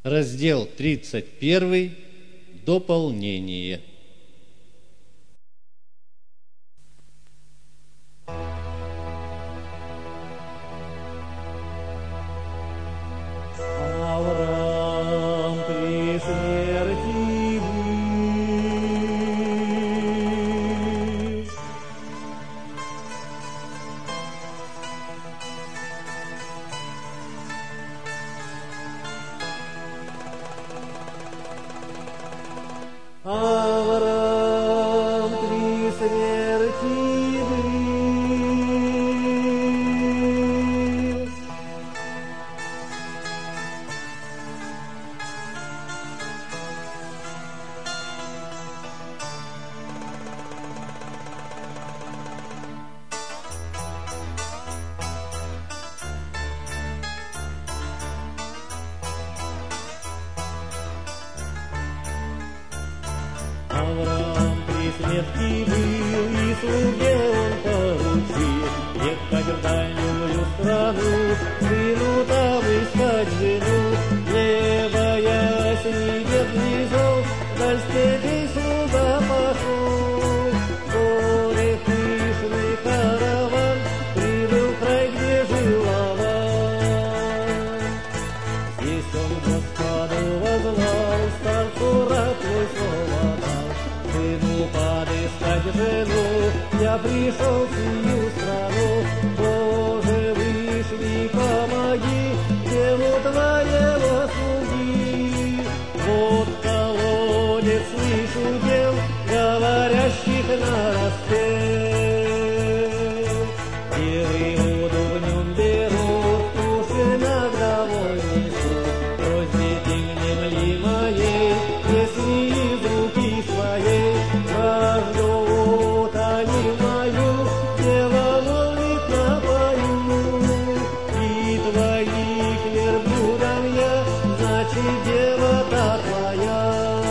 Раздел 31. Дополнение. Авраам при смерти был. Авраам при смерти был. Авраам при смерти был, и слуге он поручил ехать в дальнюю страну, сыну там искать жену, не боясь ни бед, ни зол, даль степей слуга пошел. Горе пышный караван прибыл в край, где жил Лаван. Здесь он Господу воззвал, старцу раб твой слово дал. Сыну подыскать жену, я пришел в сию страну. Боже, вышли, помоги делу твоего слуги. Вот колодец слышу дел, говорящих нараспев. Девы воду в нем берут, уши над головой несут. Просите внемли моей, если из руки своей жажду утоли мою, дева молит напою. И твоих верблюдов я, значит, дева-то твоя.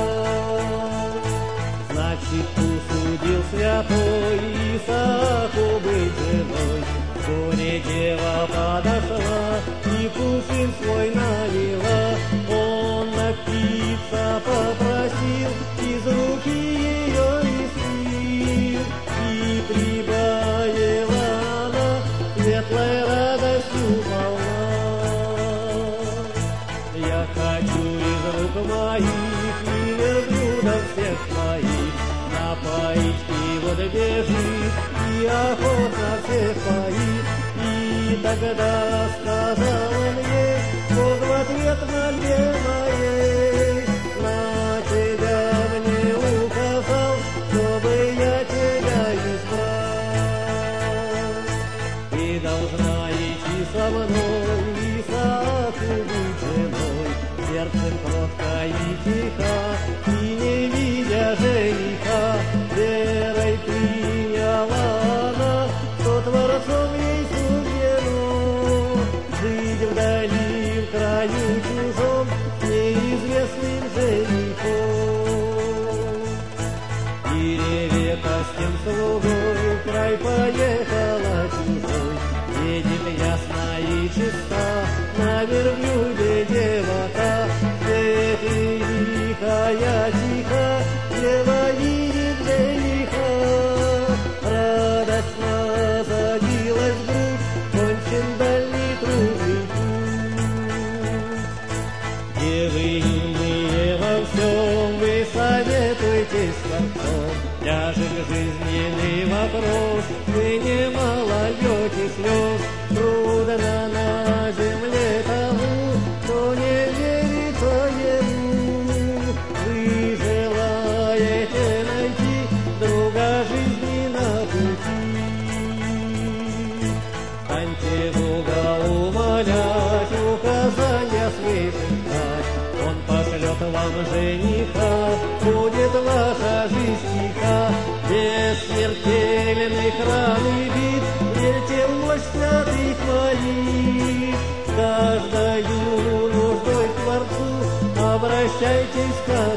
Значит, усудил святой Исааку быть женой. Вскоре дева подошла и кувшин свой налила. Он напиться попросил, из руки ее испил. И прибавила она светлой радостью полна. Я хочу из рук моих и верблюдов всех моих напоить пиво бежит и охотно всех поит. И тогда сказал он ей, Бог в ответ мольбе моей, на тебя мне указал, чтобы я тебя избрал. Ты должна идти со мной, Исааку быть женой, сердцем кротко и тихо, и не видя жениха, верой приняла она, что Творцом ей суждено жить вдали, в краю чужом, неизвестным женихом. И Ревека с тем слугой в край поехала чужой, едет ясно и чиста, на верблюде дева-то, тихая, тихо, дева видит жениха, радостно забилась в грудь, кончен дальний трудный путь. Девы юные во всем, вы советуйтесь с концом, тяжек жизненный вопрос, вы немало льете слез, трудно на земле тому, кто не верит своему. Вы желаете найти друга жизни на пути. Станьте Бога умолять, указания свыше дать, Он пошлет вам жениха, будет ваша жизнь тиха, без смертельных ран и бед, верьте в мощь святых молитв. Каждою нуждой к Творцу обращайтесь ко